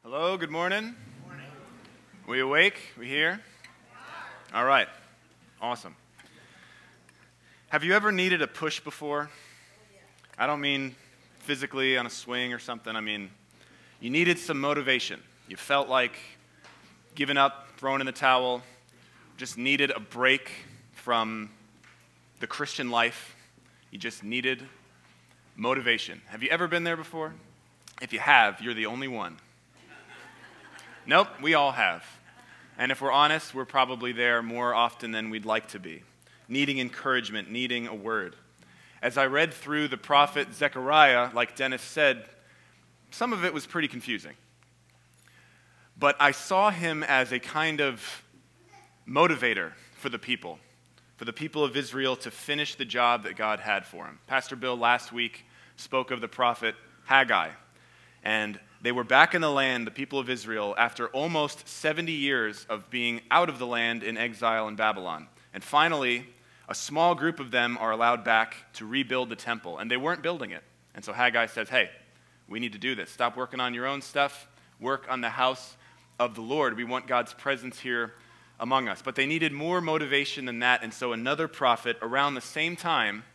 Hello, good morning. We awake? We here? All right. Awesome. Have you ever needed a push before? I don't mean physically on a swing or something. I mean, you needed some motivation. You felt like giving up, throwing in the towel, just needed a break from the Christian life. You just needed motivation. Have you ever been there before? If you have, you're the only one. Nope, we all have. And if we're honest, we're probably there more often than we'd like to be, needing encouragement, needing a word. As I read through the prophet Zechariah, like Dennis said, some of it was pretty confusing. But I saw him as a kind of motivator for the people of Israel to finish the job that God had for him. Pastor Bill last week spoke of the prophet Haggai, and they were back in the land, the people of Israel, after almost 70 years of being out of the land in exile in Babylon. And finally, a small group of them are allowed back to rebuild the temple, and they weren't building it. And so Haggai says, hey, we need to do this. Stop working on your own stuff. Work on the house of the Lord. We want God's presence here among us. But they needed more motivation than that, and so another prophet around the same time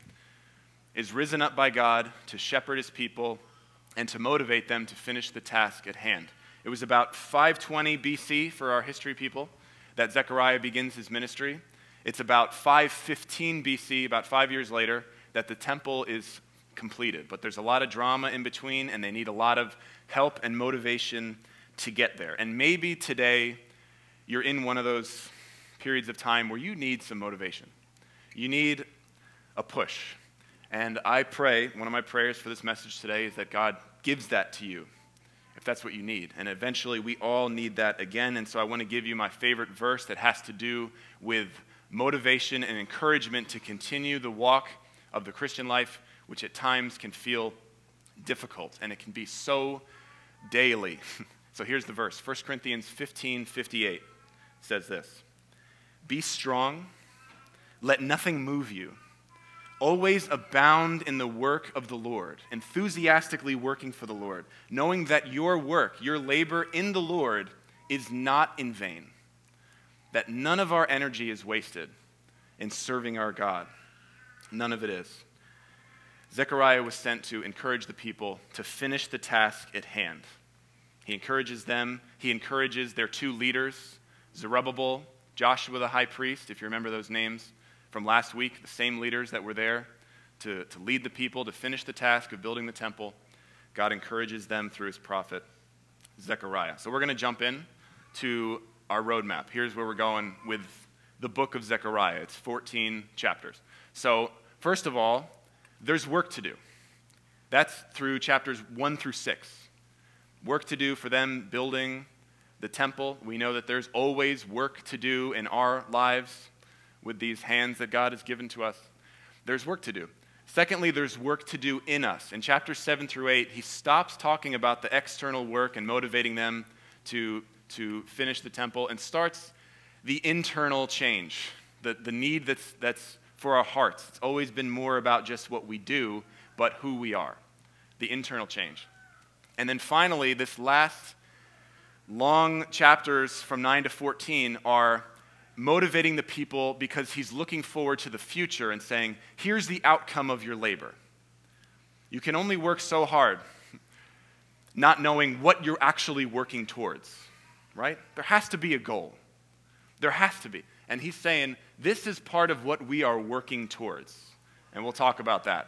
is risen up by God to shepherd his people and to motivate them to finish the task at hand. It was about 520 BC for our history people that Zechariah begins his ministry. It's about 515 BC, about 5 years later, that the temple is completed. But there's a lot of drama in between, and they need a lot of help and motivation to get there. And maybe today you're in one of those periods of time where you need some motivation. You need a push. And I pray, one of my prayers for this message today is that God gives that to you, if that's what you need. And eventually we all need that again. And so I want to give you my favorite verse that has to do with motivation and encouragement to continue the walk of the Christian life, which at times can feel difficult, and it can be so daily. So here's the verse. 1 Corinthians 15:58 says this: "Be strong, let nothing move you. Always abound in the work of the Lord, enthusiastically working for the Lord, knowing that your work, your labor in the Lord is not in vain, that none of our energy is wasted in serving our God." None of it is. Zechariah was sent to encourage the people to finish the task at hand. He encourages them. He encourages their two leaders, Zerubbabel, Joshua the high priest, if you remember those names from last week, the same leaders that were there to lead the people, to finish the task of building the temple. God encourages them through his prophet, Zechariah. So we're going to jump in to our roadmap. Here's where we're going with the book of Zechariah. It's 14 chapters. So first of all, there's work to do. That's through chapters 1 through 6. Work to do for them building the temple. We know that there's always work to do in our lives with these hands that God has given to us. There's work to do. Secondly, there's work to do in us. In chapters 7 through 8, he stops talking about the external work and motivating them to finish the temple and starts the internal change, the need that's for our hearts. It's always been more about just what we do, but who we are, the internal change. And then finally, this last long chapters from 9 to 14 are motivating the people because he's looking forward to the future and saying, here's the outcome of your labor. You can only work so hard not knowing what you're actually working towards, right? There has to be a goal. There has to be. And he's saying, this is part of what we are working towards. And we'll talk about that.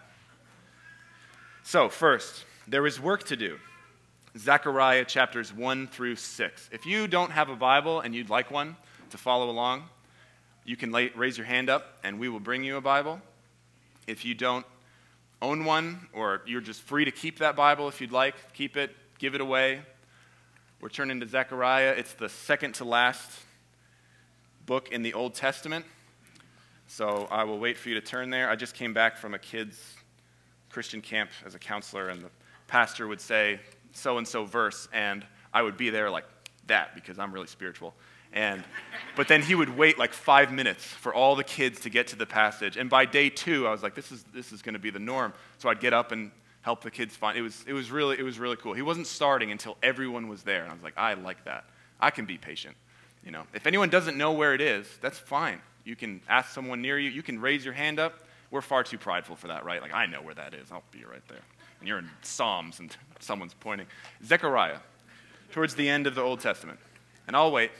So first, there is work to do. Zechariah chapters 1 through 6. If you don't have a Bible and you'd like one to follow along, you can raise your hand up and we will bring you a Bible. If you don't own one, or you're just free to keep that Bible if you'd like, keep it, give it away. We're turning to Zechariah. It's the second to last book in the Old Testament. So I will wait for you to turn there. I just came back from a kids' Christian camp as a counselor, and the pastor would say so-and-so verse, and I would be there like that because I'm really spiritual. But then he would wait like 5 minutes for all the kids to get to the passage. And by day 2, I was like, this is going to be the norm. So I'd get up and help the kids find. It was really cool. He wasn't starting until everyone was there, and I was like, I like that. I can be patient. If anyone doesn't know where it is, that's fine. You can ask someone near you. You can raise your hand up. We're far too prideful for that, right? Like, I know where that is. I'll be right there. And you're in Psalms, and someone's pointing. Zechariah, towards the end of the Old Testament. And I'll wait.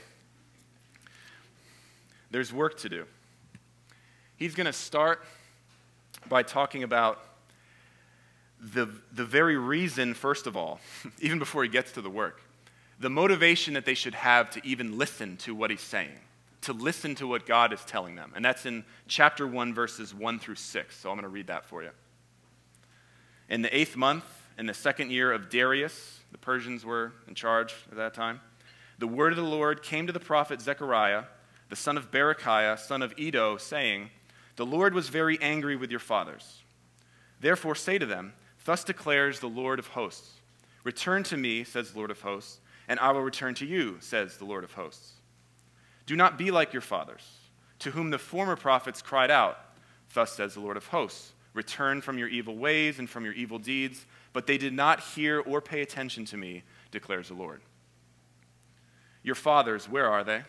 There's work to do. He's going to start by talking about the very reason, first of all, even before he gets to the work, the motivation that they should have to even listen to what he's saying, to listen to what God is telling them. And that's in chapter 1, verses 1 through 6. So I'm going to read that for you. In the 8th month, in the 2nd year of Darius, the Persians were in charge at that time, the word of the Lord came to the prophet Zechariah, the son of Berechiah, son of Iddo, saying, "The Lord was very angry with your fathers. Therefore say to them, thus declares the Lord of hosts, return to me, says the Lord of hosts, and I will return to you, says the Lord of hosts. Do not be like your fathers, to whom the former prophets cried out, thus says the Lord of hosts, return from your evil ways and from your evil deeds, but they did not hear or pay attention to me, declares the Lord. Your fathers, where are they?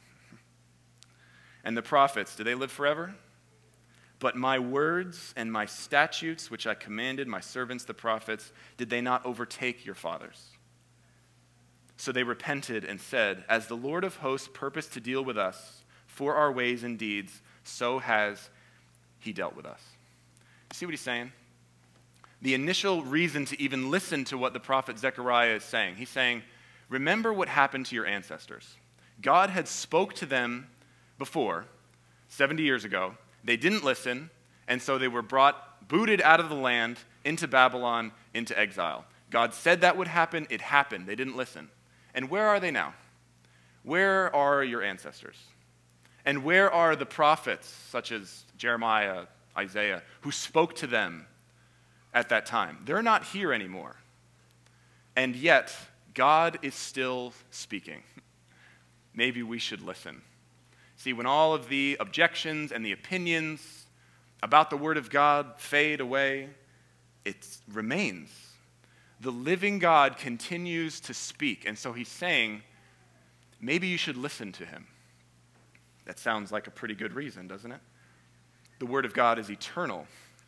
And the prophets, do they live forever? But my words and my statutes, which I commanded my servants the prophets, did they not overtake your fathers? So they repented and said, as the Lord of hosts purposed to deal with us for our ways and deeds, so has he dealt with us." You see what he's saying? The initial reason to even listen to what the prophet Zechariah is saying, he's saying, remember what happened to your ancestors. God had spoke to them before, 70 years ago. They didn't listen, and so they were booted out of the land into Babylon, into exile. God said that would happen. It happened. They didn't listen. And where are they now? Where are your ancestors? And where are the prophets, such as Jeremiah, Isaiah, who spoke to them at that time? They're not here anymore. And yet, God is still speaking. Maybe we should listen. See, when all of the objections and the opinions about the Word of God fade away, it remains. The living God continues to speak, and so he's saying, maybe you should listen to him. That sounds like a pretty good reason, doesn't it? The Word of God is eternal,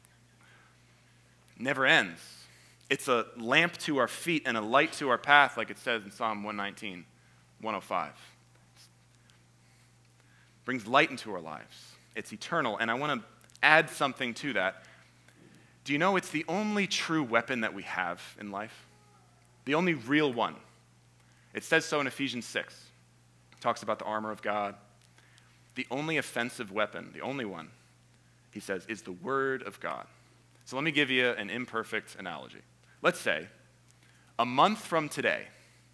never ends. It's a lamp to our feet and a light to our path, like it says in Psalm 119, 105. Brings light into our lives. It's eternal, and I want to add something to that. Do you know it's the only true weapon that we have in life? The only real one. It says so in Ephesians 6. It talks about the armor of God. The only offensive weapon, the only one, he says, is the Word of God. So let me give you an imperfect analogy. Let's say, a month from today,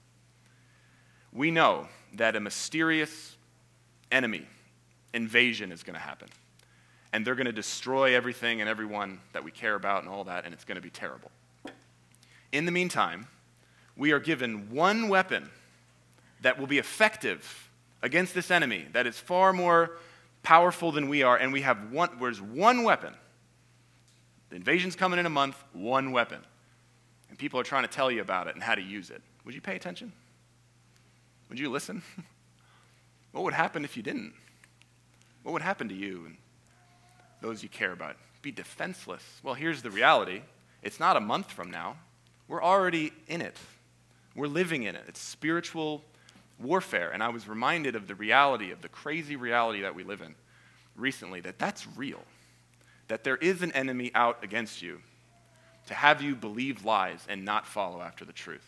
we know that a mysterious enemy invasion is going to happen. And they're going to destroy everything and everyone that we care about and all that, and it's going to be terrible. In the meantime, we are given one weapon that will be effective against this enemy that is far more powerful than we are, and there's one weapon. The invasion's coming in a month, one weapon. And people are trying to tell you about it and how to use it. Would you pay attention? Would you listen? What would happen if you didn't? What would happen to you and those you care about? Be defenseless. Well, here's the reality. It's not a month from now. We're already in it. We're living in it. It's spiritual warfare. And I was reminded of the reality, of the crazy reality that we live in recently, that's real. That there is an enemy out against you to have you believe lies and not follow after the truth.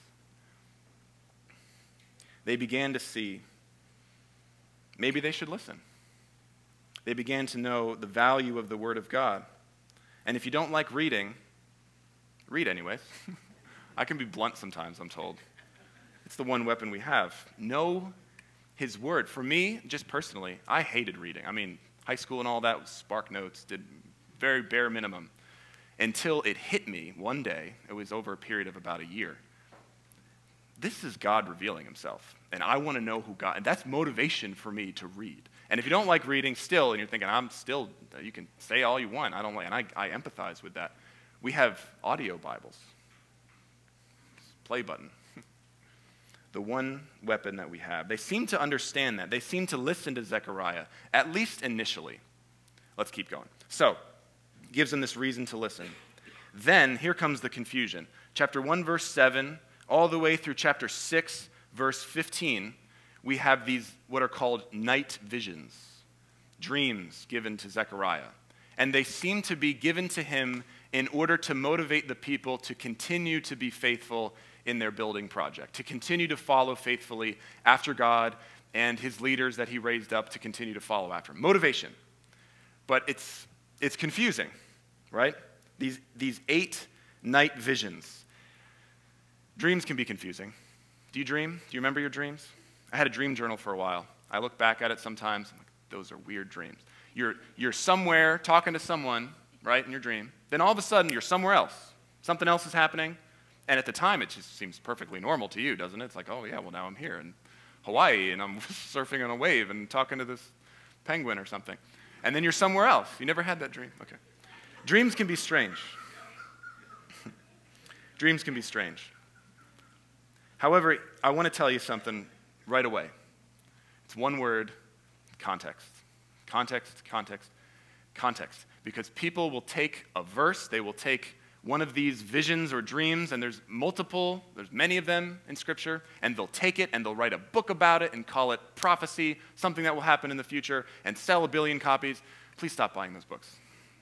They began to see maybe they should listen. They began to know the value of the Word of God. And if you don't like reading, read anyways. I can be blunt sometimes, I'm told. It's the one weapon we have. Know His Word. For me, just personally, I hated reading. I mean, high school and all that was Spark Notes, did very bare minimum. Until it hit me one day, it was over a period of about a year. This is God revealing Himself. And I want to know who God, and that's motivation for me to read. And if you don't like reading still, and you're thinking, you can say all you want, I don't like, and I empathize with that. We have audio Bibles. Play button. The one weapon that we have. They seem to understand that. They seem to listen to Zechariah, at least initially. Let's keep going. So, gives them this reason to listen. Then, here comes the confusion. Chapter 1, verse 7, all the way through chapter 6, verse 15, we have these, what are called night visions, dreams given to Zechariah. And they seem to be given to him in order to motivate the people to continue to be faithful in their building project, to continue to follow faithfully after God and his leaders that he raised up to continue to follow after him. Motivation. But it's confusing, right? These 8 night visions. Dreams can be confusing. Do you dream? Do you remember your dreams? I had a dream journal for a while. I look back at it sometimes. I'm like, those are weird dreams. You're somewhere talking to someone, right, in your dream. Then all of a sudden, you're somewhere else. Something else is happening. And at the time, it just seems perfectly normal to you, doesn't it? It's like, oh, yeah, well, now I'm here in Hawaii, and I'm surfing on a wave and talking to this penguin or something. And then you're somewhere else. You never had that dream? Okay. Dreams can be strange. Dreams can be strange. However, I want to tell you something right away. It's one word, context. Context, context, context. Because people will take a verse, they will take one of these visions or dreams, and there's many of them in Scripture, and they'll take it and they'll write a book about it and call it prophecy, something that will happen in the future, and sell 1 billion copies. Please stop buying those books.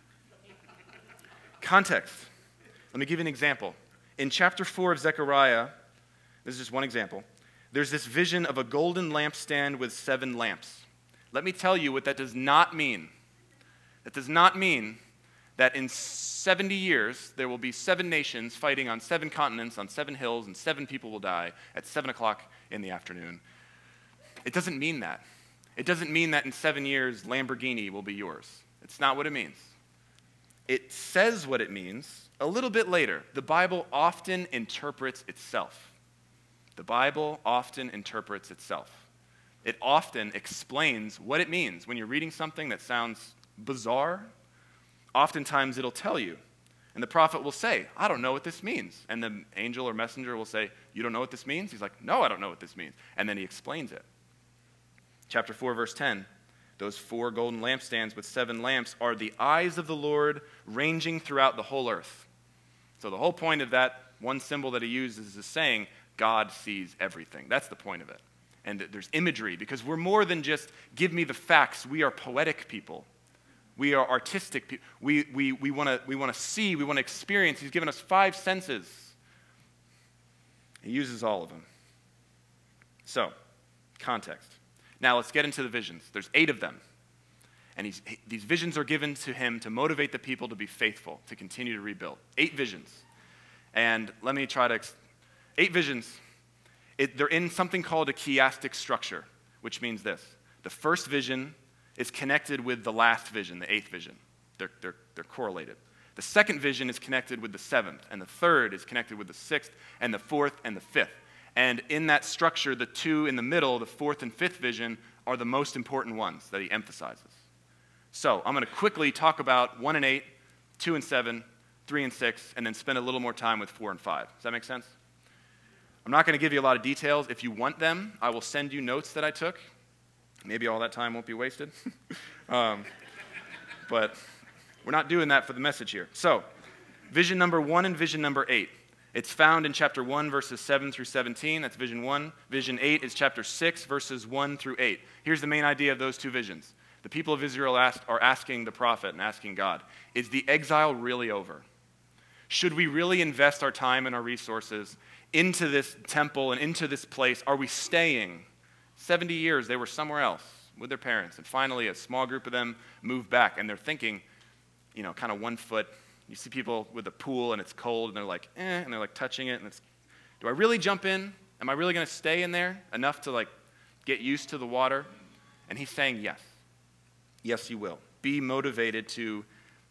Context. Let me give you an example. In chapter 4 of Zechariah, this is just one example, there's this vision of a golden lampstand with 7 lamps. Let me tell you what that does not mean. That does not mean that in 70 years, there will be 7 nations fighting on 7 continents, on 7 hills, and 7 people will die at 7 o'clock in the afternoon. It doesn't mean that. It doesn't mean that in 7 years, Lamborghini will be yours. It's not what it means. It says what it means a little bit later. The Bible often interprets itself. The Bible often interprets itself. It often explains what it means. When you're reading something that sounds bizarre, oftentimes it'll tell you. And the prophet will say, I don't know what this means. And the angel or messenger will say, you don't know what this means? He's like, no, I don't know what this means. And then he explains it. Chapter 4, verse 10, those 4 golden lampstands with 7 lamps are the eyes of the Lord ranging throughout the whole earth. So the whole point of that one symbol that he uses is saying, God sees everything. That's the point of it. And there's imagery, because we're more than just give me the facts. We are poetic people. We are artistic people. We want to see, we want to experience. He's given us 5 senses. He uses all of them. So, context. Now let's get into the visions. There's 8 of them. And these visions are given to him to motivate the people to be faithful, to continue to rebuild. 8 visions. And let me try to 8 visions. They're in something called a chiastic structure, which means this. The first vision is connected with the last vision, the 8th vision. They're correlated. The second vision is connected with the 7th, and the third is connected with the 6th, and the 4th, and the 5th. And in that structure, the 2 in the middle, the 4th and 5th vision, are the most important ones that he emphasizes. So I'm going to quickly talk about 1 and 8, 2 and 7, 3 and 6, and then spend a little more time with 4 and 5. Does that make sense? I'm not going to give you a lot of details. If you want them, I will send you notes that I took. Maybe all that time won't be wasted. But we're not doing that for the message here. So, vision number 1 and vision number 8. It's found in chapter 1, verses 7 through 17. That's vision 1. Vision 8 is chapter 6, verses 1 through 8. Here's the main idea of those 2 visions. The people of Israel are asking the prophet and asking God, is the exile really over? Should we really invest our time and our resources into this temple and into this place? Are we staying? 70 years, they were somewhere else with their parents. And finally, a small group of them moved back. And they're thinking, kind of 1 foot. You see people with a pool and it's cold and they're like, and they're like touching it. And do I really jump in? Am I really going to stay in there enough to get used to the water? And he's saying yes. Yes, you will. Be motivated to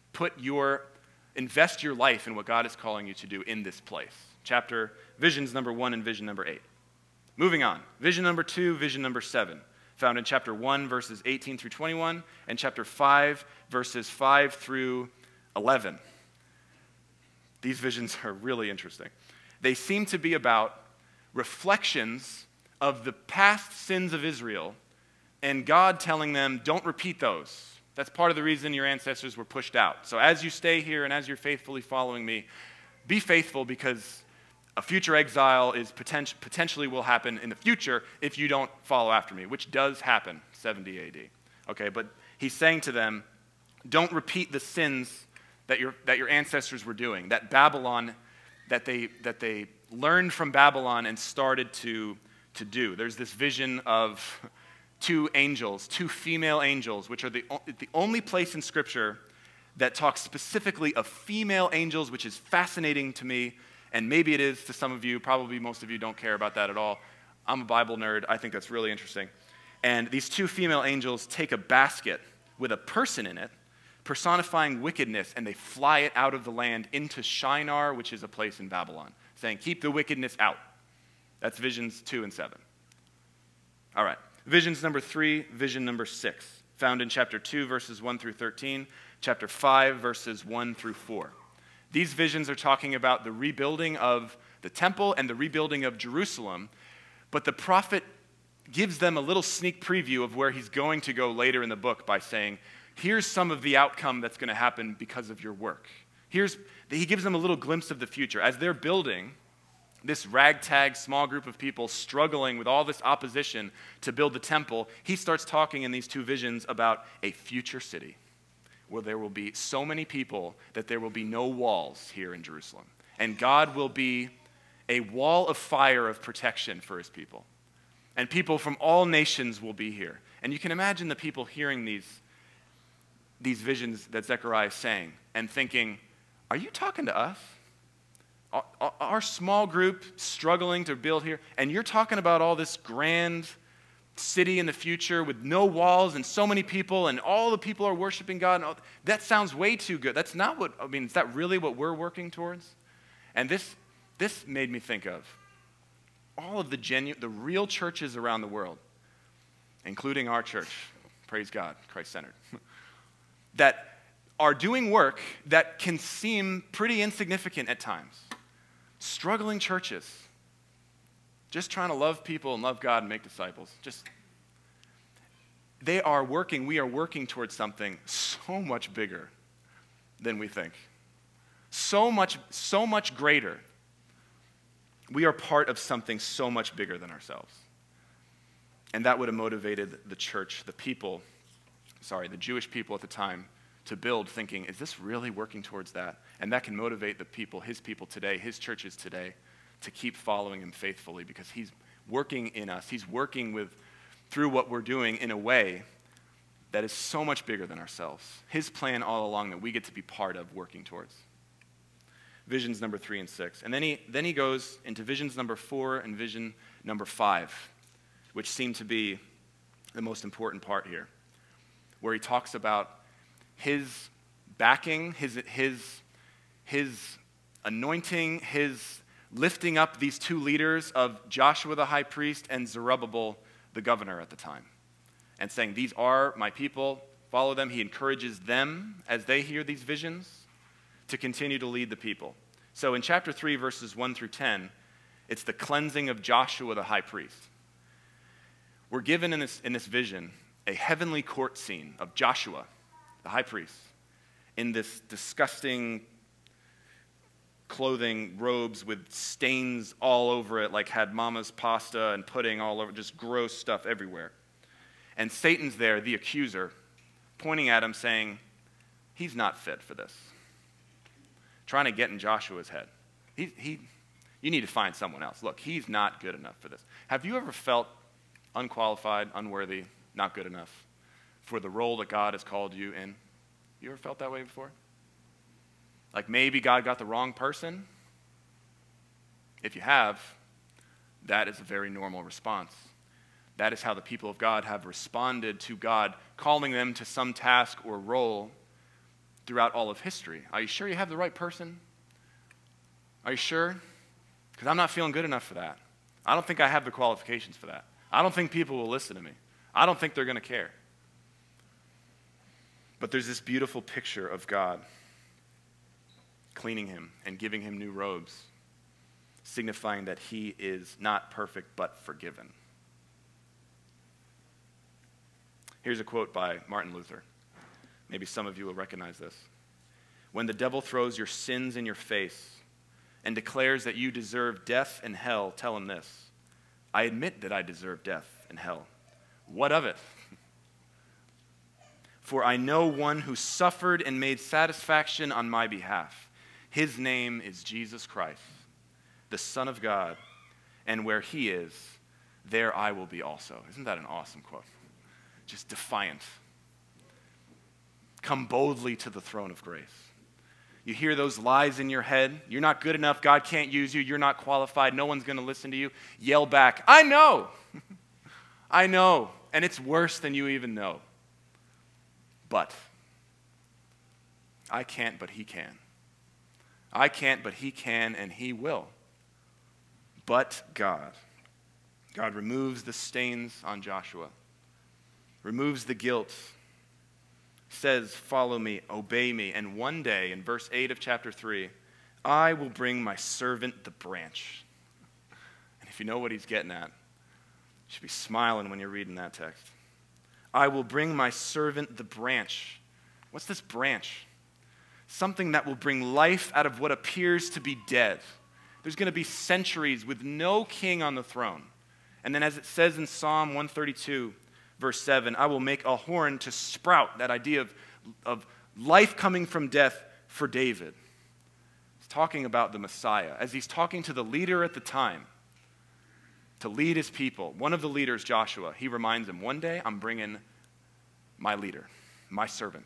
invest your life in what God is calling you to do in this place. Visions number 1 and vision number 8. Moving on. Vision number 2, vision number 7. Found in chapter 1, verses 18 through 21, and chapter 5, verses 5 through 11. These visions are really interesting. They seem to be about reflections of the past sins of Israel and God telling them, don't repeat those. That's part of the reason your ancestors were pushed out. So as you stay here and as you're faithfully following me, be faithful because a future exile is potentially will happen in the future if you don't follow after me, which does happen, 70 AD. Okay, but he's saying to them, don't repeat the sins that your ancestors were doing, that Babylon, that they learned from Babylon and started to do. There's this vision of two angels, two female angels, which are the only place in Scripture that talks specifically of female angels, which is fascinating to me, and maybe it is to some of you. Probably most of you don't care about that at all. I'm a Bible nerd. I think that's really interesting. And these two female angels take a basket with a person in it, personifying wickedness, and they fly it out of the land into Shinar, which is a place in Babylon, saying, keep the wickedness out. That's visions 2 and 7. All right. Visions number 3, vision number 6, found in chapter 2, verses 1 through 13, chapter 5, verses 1 through 4. These visions are talking about the rebuilding of the temple and the rebuilding of Jerusalem, but the prophet gives them a little sneak preview of where he's going to go later in the book by saying, here's some of the outcome that's going to happen because of your work. He gives them a little glimpse of the future. As they're building, this ragtag small group of people struggling with all this opposition to build the temple, he starts talking in these two visions about a future city where there will be so many people that there will be no walls here in Jerusalem. And God will be a wall of fire of protection for his people. And people from all nations will be here. And you can imagine the people hearing these visions that Zechariah is saying and thinking, are you talking to us? Our small group struggling to build here, and you're talking about all this grand city in the future with no walls and so many people, and all the people are worshiping God. And that sounds way too good. That's not what, is that really what we're working towards? And this made me think of all of the real churches around the world, including our church, praise God, Christ-centered, that are doing work that can seem pretty insignificant at times. Struggling churches, just trying to love people and love God and make disciples. We are working towards something so much bigger than we think. So much greater. We are part of something so much bigger than ourselves. And that would have motivated the church, the Jewish people at the time, to build thinking, is this really working towards that? And that can motivate the people, his people today, his churches today, to keep following him faithfully because he's working in us. He's working through what we're doing in a way that is so much bigger than ourselves. His plan all along that we get to be part of working towards. Visions number 3 and 6. And then he goes into visions number 4 and vision number 5, which seem to be the most important part here, where he talks about his backing, his anointing, his lifting up these two leaders of Joshua the high priest and Zerubbabel the governor at the time, and saying, these are my people, follow them. He encourages them as they hear these visions to continue to lead the people. So in chapter 3, verses 1 through 10, it's the cleansing of Joshua the high priest. We're given in this vision a heavenly court scene of Joshua, the high priest, in this disgusting clothing, robes with stains all over it, like had mama's pasta and pudding all over, just gross stuff everywhere. And Satan's there, the accuser, pointing at him saying, he's not fit for this. Trying to get in Joshua's head. You need to find someone else. Look, he's not good enough for this. Have you ever felt unqualified, unworthy, not good enough for the role that God has called you in? You ever felt that way before? Like maybe God got the wrong person? If you have, that is a very normal response. That is how the people of God have responded to God calling them to some task or role throughout all of history. Are you sure you have the right person? Are you sure? Because I'm not feeling good enough for that. I don't think I have the qualifications for that. I don't think people will listen to me. I don't think they're going to care. But there's this beautiful picture of God cleaning him and giving him new robes, signifying that he is not perfect but forgiven. Here's a quote by Martin Luther. Maybe some of you will recognize this. When the devil throws your sins in your face and declares that you deserve death and hell, tell him this: I admit that I deserve death and hell. What of it? For I know one who suffered and made satisfaction on my behalf. His name is Jesus Christ, the Son of God, and where he is, there I will be also. Isn't that an awesome quote? Just defiant. Come boldly to the throne of grace. You hear those lies in your head. You're not good enough. God can't use you. You're not qualified. No one's going to listen to you. Yell back, I know. I know. And it's worse than you even know. But I can't, but he can. I can't, but he can, and he will. But God. God removes the stains on Joshua, removes the guilt, says, follow me, obey me. And one day, in verse 8 of chapter 3, I will bring my servant the branch. And if you know what he's getting at, you should be smiling when you're reading that text. I will bring my servant the branch. What's this branch? Something that will bring life out of what appears to be dead. There's going to be centuries with no king on the throne. And then as it says in Psalm 132, verse 7, I will make a horn to sprout, that idea of life coming from death for David. He's talking about the Messiah. As he's talking to the leader at the time to lead his people, one of the leaders, Joshua, he reminds him, one day I'm bringing my leader, my servant.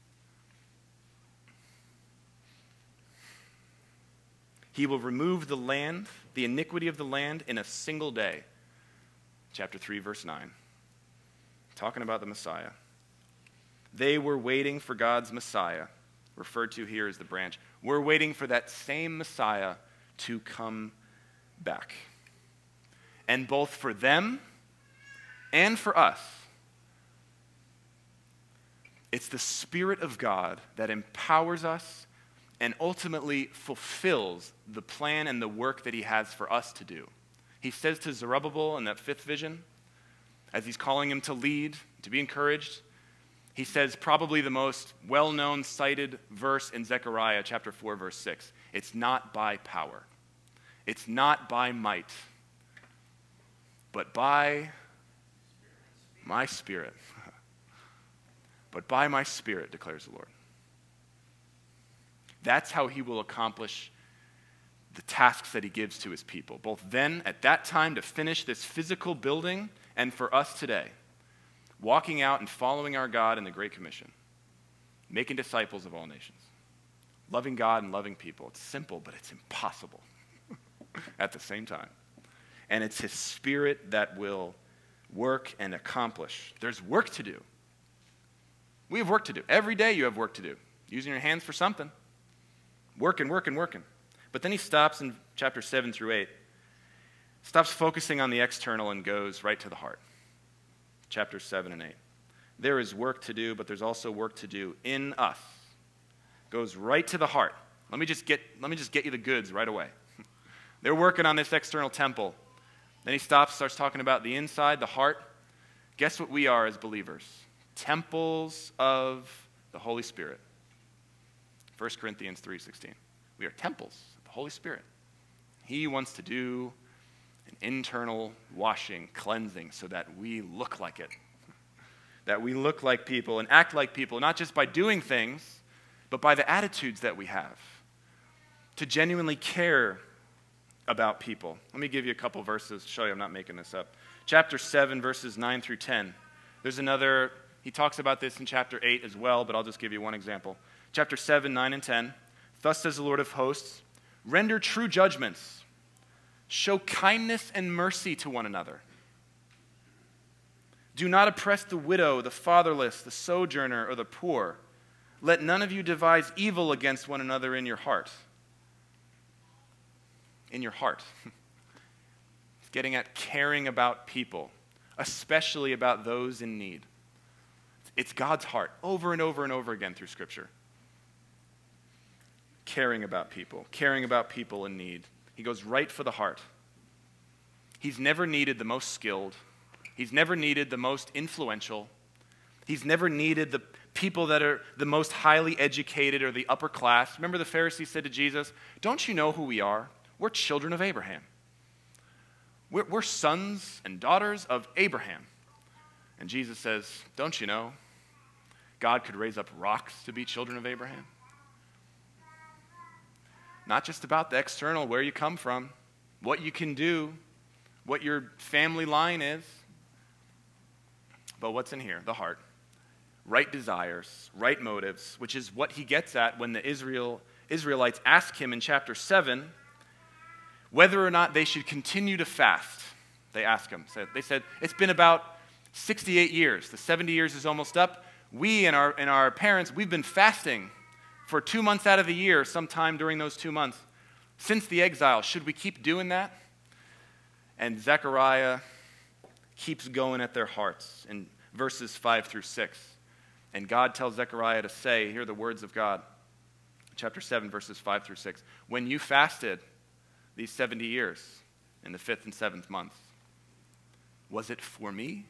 He will remove the land, the iniquity of the land, in a single day. Chapter 3, verse 9. Talking about the Messiah. They were waiting for God's Messiah, referred to here as the branch. We're waiting for that same Messiah to come back. And both for them and for us, it's the Spirit of God that empowers us and ultimately fulfills the plan and the work that he has for us to do. He says to Zerubbabel in that fifth vision, as he's calling him to lead, to be encouraged, he says probably the most well-known cited verse in Zechariah chapter 4, verse 6. It's not by power. It's not by might, but by my Spirit. But by my Spirit, declares the Lord. That's how he will accomplish the tasks that he gives to his people, both then, at that time, to finish this physical building, and for us today, walking out and following our God in the Great Commission, making disciples of all nations, loving God and loving people. It's simple, but it's impossible at the same time. And it's his Spirit that will work and accomplish. There's work to do. We have work to do. Every day you have work to do. Using your hands for something. Working. But then he stops in chapter 7 through 8. Stops focusing on the external and goes right to the heart. Chapters 7 and 8. There is work to do, but there's also work to do in us. Goes right to the heart. Let me just get you the goods right away. They're working on this external temple. Then he stops, starts talking about the inside, the heart. Guess what we are as believers? Temples of the Holy Spirit. 1 Corinthians 3:16. We are temples of the Holy Spirit. He wants to do an internal washing, cleansing, so that we look like it. That we look like people and act like people, not just by doing things, but by the attitudes that we have. To genuinely care about people. Let me give you a couple verses to show you I'm not making this up. Chapter 7, verses 9 through 10. There's another, he talks about this in chapter 8 as well, but I'll just give you one example. Chapter 7, 9 and 10. Thus says the Lord of hosts, render true judgments, show kindness and mercy to one another. Do not oppress the widow, the fatherless, the sojourner, or the poor. Let none of you devise evil against one another in your heart. In your heart. It's getting at caring about people, especially about those in need. It's God's heart over and over and over again through Scripture. caring about people in need. He goes right for the heart. He's never needed the most skilled. He's never needed the most influential. He's never needed the people that are the most highly educated or the upper class. Remember the Pharisees said to Jesus, "Don't you know who we are? We're children of Abraham. We're sons and daughters of Abraham." And Jesus says, "Don't you know God could raise up rocks to be children of Abraham?" Not just about the external, where you come from, what you can do, what your family line is, but what's in here, the heart. Right desires, right motives, which is what he gets at when the Israelites ask him in chapter 7 whether or not they should continue to fast. They ask him. They said, it's been about 68 years. The 70 years is almost up. We and our parents, we've been fasting for 2 months out of the year, sometime during those 2 months, since the exile. Should we keep doing that? And Zechariah keeps going at their hearts in verses 5 through 6. And God tells Zechariah to say, hear the words of God, chapter 7, verses 5 through 6. When you fasted these 70 years in the 5th and 7th months, was it for me?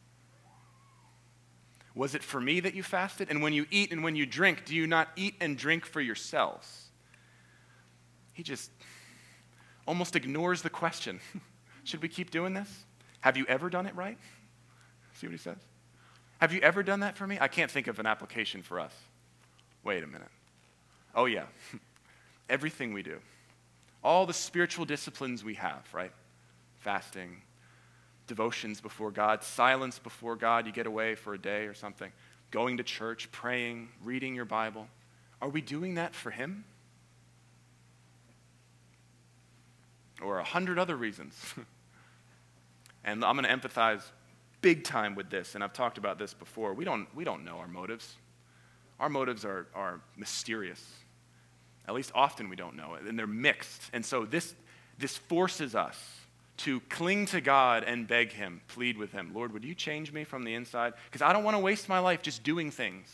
Was it for me that you fasted? And when you eat and when you drink, do you not eat and drink for yourselves? He just almost ignores the question. Should we keep doing this? Have you ever done it right? See what he says? Have you ever done that for me? I can't think of an application for us. Wait a minute. Oh, yeah. Everything we do. All the spiritual disciplines we have, right? Fasting, devotions before God, silence before God, you get away for a day or something, going to church, praying, reading your Bible. Are we doing that for him? Or 100 other reasons? And I'm going to empathize big time with this, and I've talked about this before. We don't know our motives. Our motives are mysterious. At least often we don't know it, and they're mixed. And so this forces us to cling to God and beg him, plead with him. Lord, would you change me from the inside? Because I don't want to waste my life just doing things.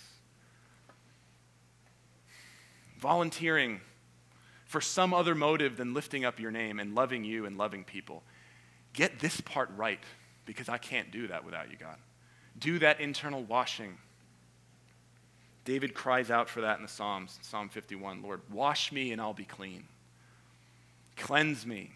Volunteering for some other motive than lifting up your name and loving you and loving people. Get this part right, because I can't do that without you, God. Do that internal washing. David cries out for that in the Psalms, Psalm 51. Lord, wash me and I'll be clean. Cleanse me.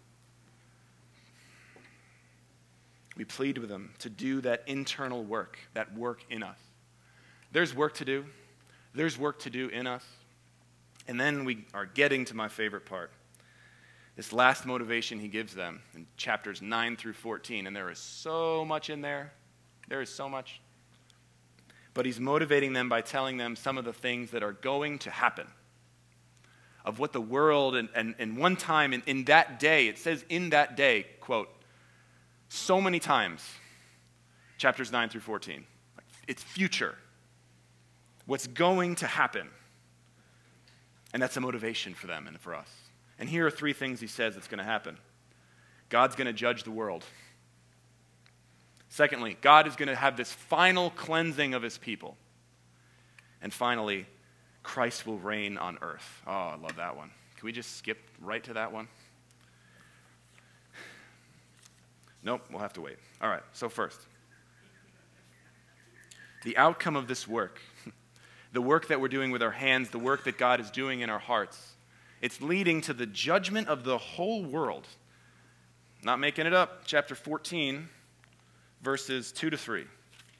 We plead with him to do that internal work, that work in us. There's work to do. There's work to do in us. And then we are getting to my favorite part. This last motivation he gives them in chapters 9 through 14. And there is so much in there. There is so much. But he's motivating them by telling them some of the things that are going to happen. Of what the world, and one time in that day, it says in that day, quote, so many times, chapters 9 through 14. It's future. What's going to happen. And that's a motivation for them and for us. And here are 3 things he says that's going to happen. God's going to judge the world. Secondly, God is going to have this final cleansing of his people. And finally, Christ will reign on earth. Oh, I love that one. Can we just skip right to that one? Nope, we'll have to wait. All right, so first, the outcome of this work, the work that we're doing with our hands, the work that God is doing in our hearts, it's leading to the judgment of the whole world. Not making it up. Chapter 14, verses 2 to 3.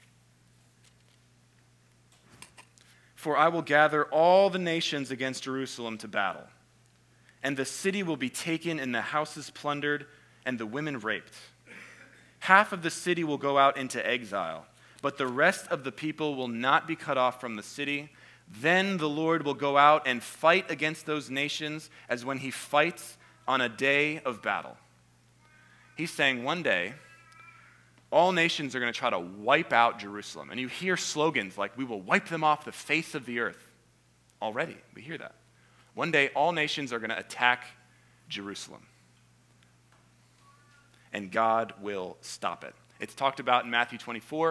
For I will gather all the nations against Jerusalem to battle, and the city will be taken and the houses plundered and the women raped. Half of the city will go out into exile, but the rest of the people will not be cut off from the city. Then the Lord will go out and fight against those nations as when he fights on a day of battle. He's saying one day, all nations are going to try to wipe out Jerusalem. And you hear slogans like, we will wipe them off the face of the earth. Already, we hear that. One day, all nations are going to attack Jerusalem. And God will stop it. It's talked about in Matthew 24,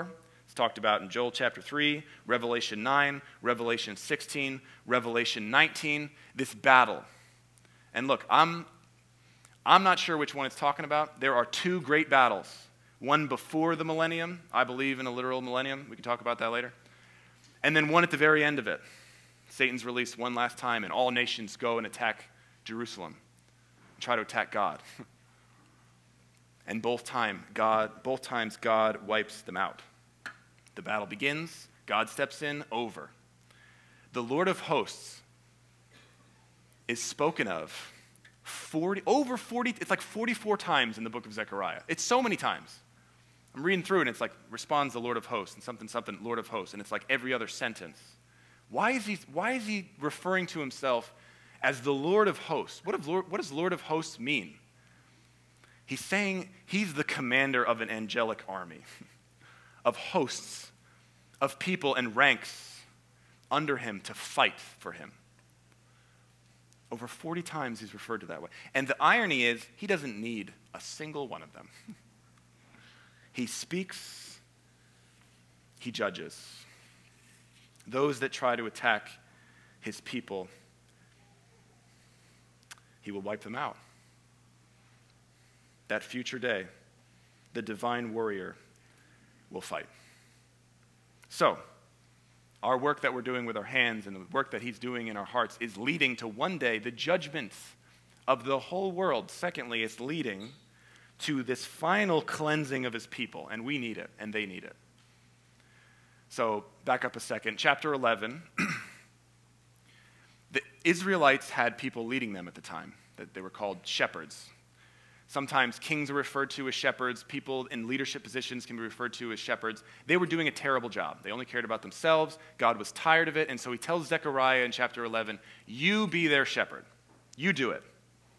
It's talked about in Joel chapter 3, Revelation 9, Revelation 16, Revelation 19, this battle. And look, I'm not sure which one it's talking about. There are two great battles. One before the millennium. I believe in a literal millennium. We can talk about that later. And then one at the very end of it. Satan's released one last time, and all nations go and attack Jerusalem and try to attack God. And both times God wipes them out. The battle begins, God steps in, over. The Lord of hosts is spoken of it's like 44 times in the book of Zechariah. It's so many times. I'm reading through and it's like, responds the Lord of hosts, and something, something, Lord of hosts, and it's like every other sentence. Why is he referring to himself as the Lord of hosts? What does Lord of hosts mean? He's saying he's the commander of an angelic army, of hosts, of people and ranks under him to fight for him. Over 40 times he's referred to that way. And the irony is, he doesn't need a single one of them. He speaks, he judges. Those that try to attack his people, he will wipe them out. That future day, the divine warrior will fight. So, our work that we're doing with our hands and the work that he's doing in our hearts is leading to one day the judgment of the whole world. Secondly, it's leading to this final cleansing of his people, and we need it, and they need it. So, back up a second. Chapter 11, the Israelites had people leading them at the time. That they were called shepherds. Sometimes kings are referred to as shepherds. People in leadership positions can be referred to as shepherds. They were doing a terrible job. They only cared about themselves. God was tired of it, and so he tells Zechariah in chapter 11, you be their shepherd. You do it.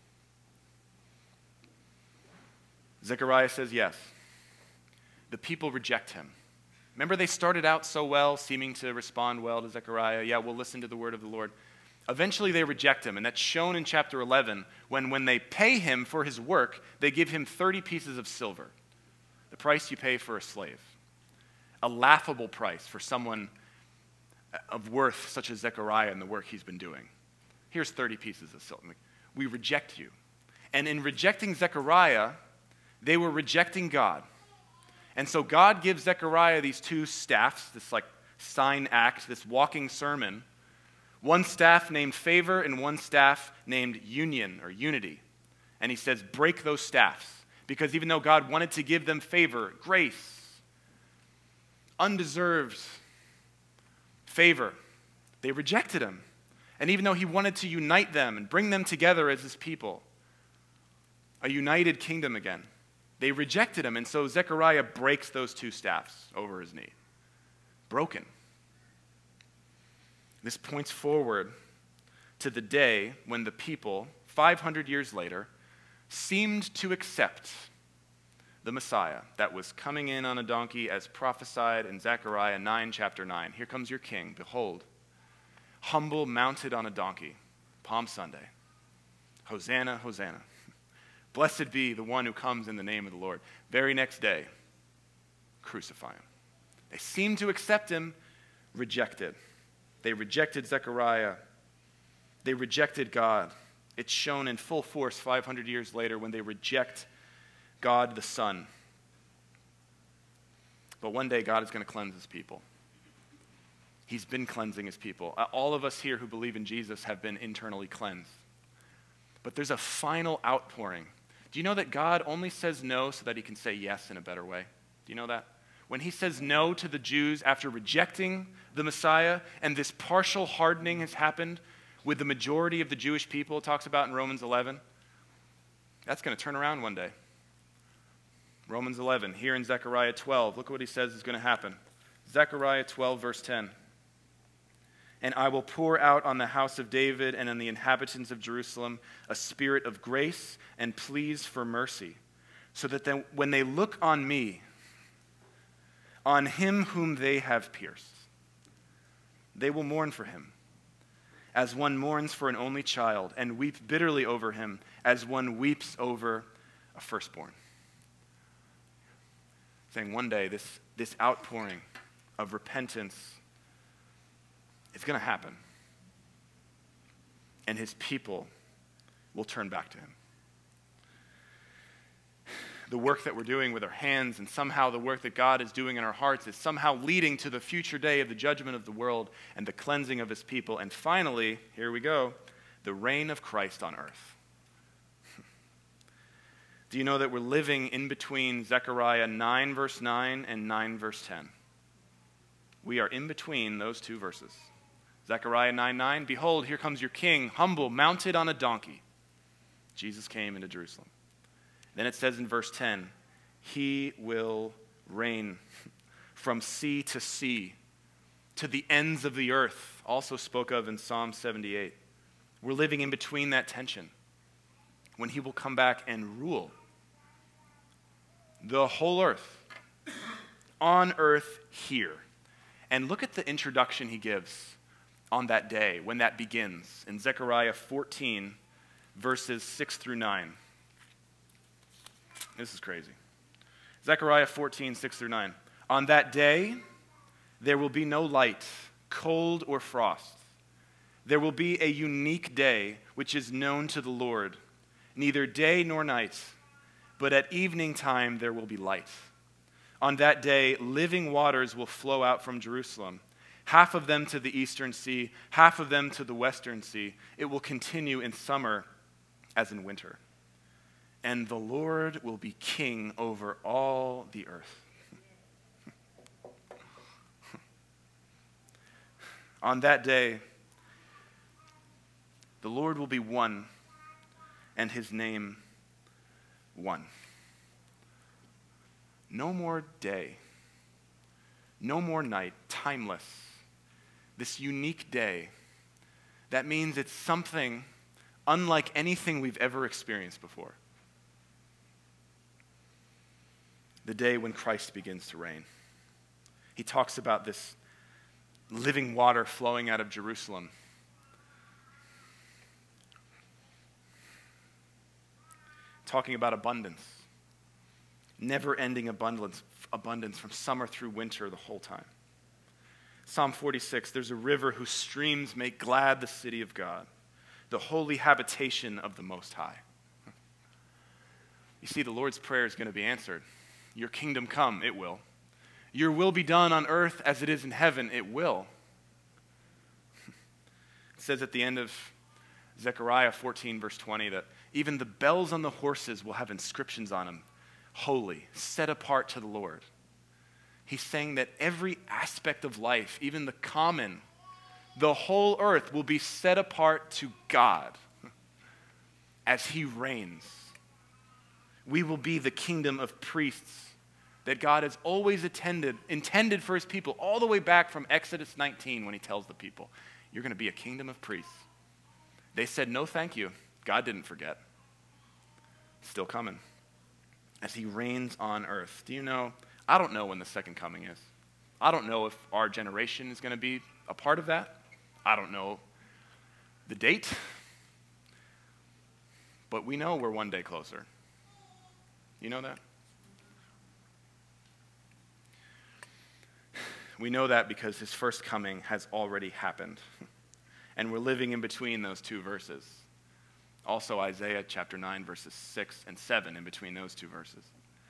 Zechariah says yes. The people reject him. Remember, they started out so well, seeming to respond well to Zechariah. Yeah, we'll listen to the word of the Lord. Eventually, they reject him, and that's shown in chapter 11 when they pay him for his work, they give him 30 pieces of silver, the price you pay for a slave. A laughable price for someone of worth such as Zechariah and the work he's been doing. Here's 30 pieces of silver. We reject you. And in rejecting Zechariah, they were rejecting God. And so God gives Zechariah these two staffs, this like sign act, this walking sermon. One staff named favor and one staff named union or unity. And he says, break those staffs. Because even though God wanted to give them favor, grace, undeserved favor, they rejected him. And even though he wanted to unite them and bring them together as his people, a united kingdom again, they rejected him. And so Zechariah breaks those two staffs over his knee. Broken. This points forward to the day when the people, 500 years later, seemed to accept the Messiah that was coming in on a donkey as prophesied in Zechariah 9, chapter 9. Here comes your king, behold, humble, mounted on a donkey, Palm Sunday. Hosanna, Hosanna. Blessed be the one who comes in the name of the Lord. Very next day, crucify him. They seemed to accept him, rejected. They rejected Zechariah. They rejected God. It's shown in full force 500 years later when they reject God the Son. But one day God is going to cleanse his people. He's been cleansing his people. All of us here who believe in Jesus have been internally cleansed. But there's a final outpouring. Do you know that God only says no so that he can say yes in a better way? Do you know that? When he says no to the Jews after rejecting the Messiah, and this partial hardening has happened with the majority of the Jewish people, it talks about in Romans 11, that's going to turn around one day. Romans 11, here in Zechariah 12, look what he says is going to happen. Zechariah 12, verse 10. And I will pour out on the house of David and on the inhabitants of Jerusalem a spirit of grace and pleas for mercy, so that when they look on me, on him whom they have pierced, they will mourn for him, as one mourns for an only child, and weep bitterly over him, as one weeps over a firstborn. saying one day this outpouring of repentance is going to happen. And his people will turn back to him. The work that we're doing with our hands and somehow the work that God is doing in our hearts is somehow leading to the future day of the judgment of the world and the cleansing of his people. And finally, here we go, the reign of Christ on earth. Do you know that we're living in between Zechariah 9 verse 9 and 9 verse 10? We are in between those two verses. Zechariah 9:9, behold, here comes your king, humble, mounted on a donkey. Jesus came into Jerusalem. Then it says in verse 10, he will reign from sea to sea, to the ends of the earth, also spoke of in Psalm 78. We're living in between that tension, when he will come back and rule the whole earth, on earth here. And look at the introduction he gives on that day, when that begins, in Zechariah 14, verses 6 through 9. This is crazy. Zechariah 14, 6 through 9. On that day, there will be no light, cold, or frost. There will be a unique day which is known to the Lord, neither day nor night, but at evening time there will be light. On that day, living waters will flow out from Jerusalem, half of them to the eastern sea, half of them to the western sea. It will continue in summer as in winter. And the Lord will be king over all the earth. On that day, the Lord will be one, and his name one. No more day, no more night, timeless. This unique day, that means it's something unlike anything we've ever experienced before. The day when Christ begins to reign. He talks about this living water flowing out of Jerusalem. Talking about abundance. Never-ending abundance from summer through winter the whole time. Psalm 46, there's a river whose streams make glad the city of God, the holy habitation of the Most High. You see, the Lord's Prayer is going to be answered. Your kingdom come, it will. Your will be done on earth as it is in heaven, it will. It says at the end of Zechariah 14, verse 20, that even the bells on the horses will have inscriptions on them. Holy, set apart to the Lord. He's saying that every aspect of life, even the common, the whole earth will be set apart to God as he reigns. We will be the kingdom of priests that God has always intended for his people, all the way back from Exodus 19 when he tells the people, you're going to be a kingdom of priests. They said, no thank you. God didn't forget. Still coming. As he reigns on earth. Do you know, I don't know when the second coming is. I don't know if our generation is going to be a part of that. I don't know the date. But we know we're one day closer. You know that? We know that because his first coming has already happened. And we're living in between those two verses. Also Isaiah chapter 9, verses 6 and 7, in between those two verses.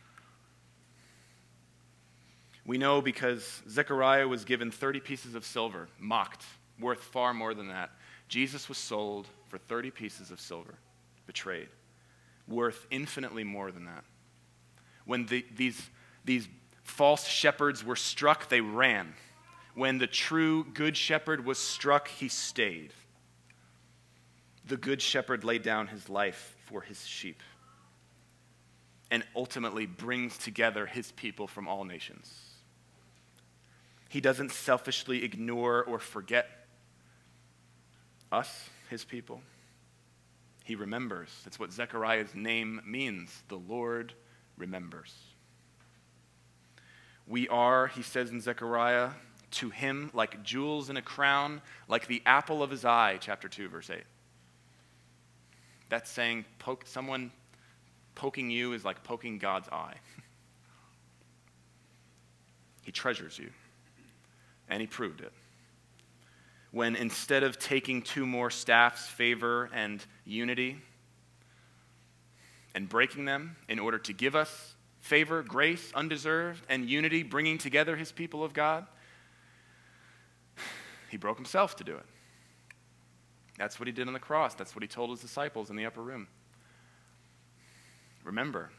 We know because Zechariah was given 30 pieces of silver, mocked, worth far more than that. Jesus was sold for 30 pieces of silver, betrayed, worth infinitely more than that. When these false shepherds were struck, they ran. When the true good shepherd was struck, he stayed. The good shepherd laid down his life for his sheep and ultimately brings together his people from all nations. He doesn't selfishly ignore or forget us, his people. He remembers. That's what Zechariah's name means. The Lord remembers. We are, he says in Zechariah, to him like jewels in a crown, like the apple of his eye, chapter 2, verse 8. That's saying someone poking you is like poking God's eye. He treasures you, and he proved it. When instead of taking two more staffs, favor and unity, and breaking them in order to give us favor, grace, undeserved, and unity, bringing together his people of God, he broke himself to do it. That's what he did on the cross. That's what he told his disciples in the upper room. Remember,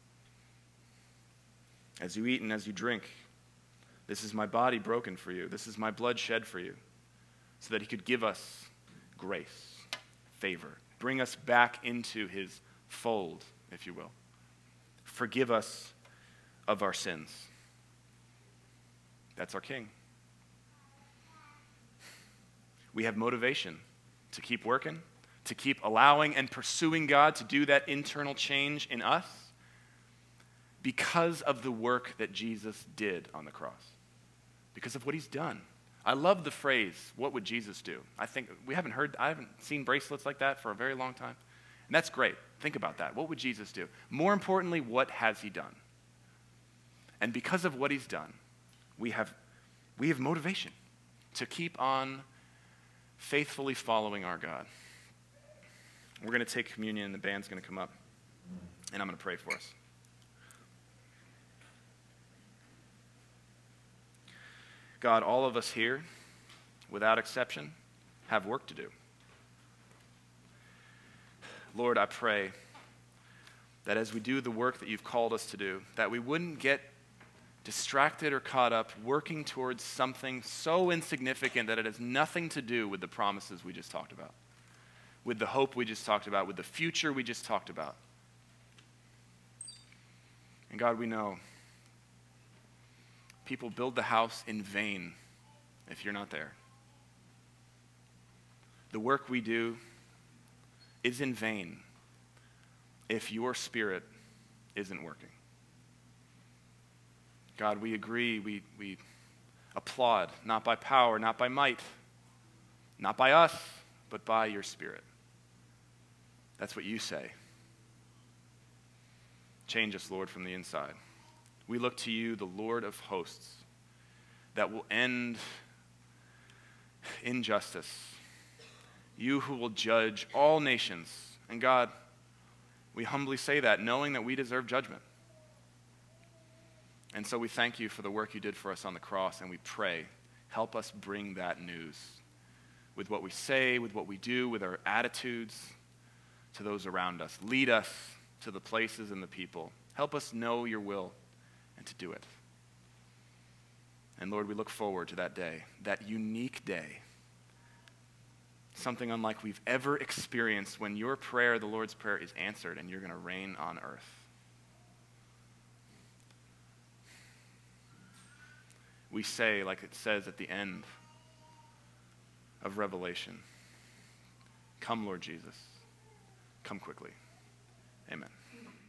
as you eat and as you drink, this is my body broken for you. This is my blood shed for you, so that he could give us grace, favor, bring us back into his fold, if you will. Forgive us of our sins. That's our King. We have motivation to keep working, to keep allowing and pursuing God to do that internal change in us because of the work that Jesus did on the cross, because of what he's done. I love the phrase, what would Jesus do? I haven't seen bracelets like that for a very long time. And that's great. Think about that. What would Jesus do? More importantly, what has he done? And because of what he's done, we have motivation to keep on faithfully following our God. We're going to take communion, and the band's going to come up, and I'm going to pray for us. God, all of us here, without exception, have work to do. Lord, I pray that as we do the work that you've called us to do, that we wouldn't get distracted or caught up working towards something so insignificant that it has nothing to do with the promises we just talked about, with the hope we just talked about, with the future we just talked about. And God, we know people build the house in vain if you're not there. The work we do is in vain if your Spirit isn't working. God, we agree, we applaud, not by power, not by might, not by us, but by your Spirit. That's what you say. Change us, Lord, from the inside. We look to you, the Lord of hosts, that will end injustice. You who will judge all nations. And God, we humbly say that, knowing that we deserve judgment. And so we thank you for the work you did for us on the cross, and we pray, help us bring that news with what we say, with what we do, with our attitudes to those around us. Lead us to the places and the people. Help us know your will and to do it. And Lord, we look forward to that day, that unique day, something unlike we've ever experienced when your prayer, the Lord's Prayer, is answered and you're going to reign on earth. We say, like it says at the end of Revelation, come, Lord Jesus, come quickly. Amen.